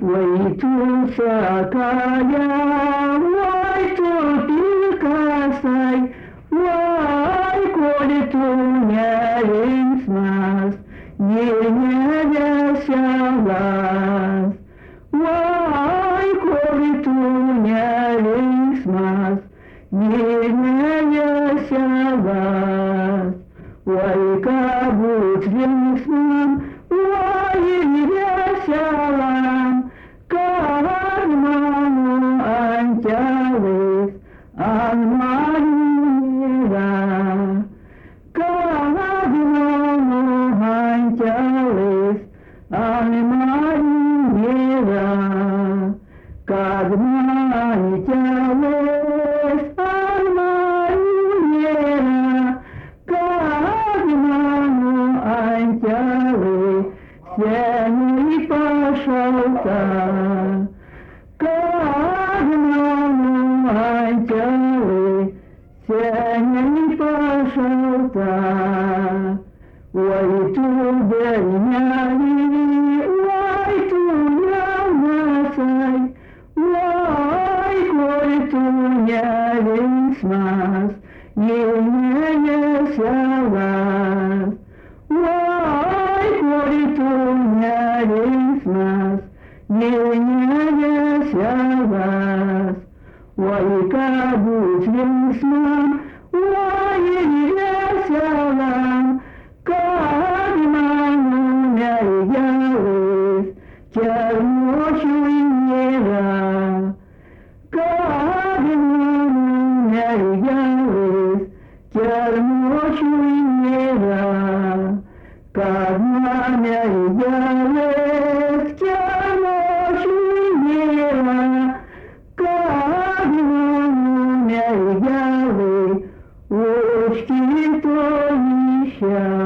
Vaituța calea, vai topilkasai, vai kolitul nelinksmas, nė nedešialas. Vai kolitul nelinksmas, nė nedešialas. Vai ką būt linksmam, vai ir dešialam, kad mano angelas ant manęs yra. Kad mano angelas ant manęs yra. Kad angelas ant manęs yra. Kad mano angelai seniai pašauta. Kad mano angelai seniai pašauta. Oi tu berneli, oi tu jaunesai, oi kur tu nelinksmas, nė nedešialas. Vai kur tu nelinksmas, nė nedešialas. Vai ką būt linksmam, vai ir dešialam, kad mano mergelis kermošiui nėra. Kad mano mergelis kermošiui nėra. Kad mergelis kermošiui nėra. Kad mano mergelai už kito išėjo.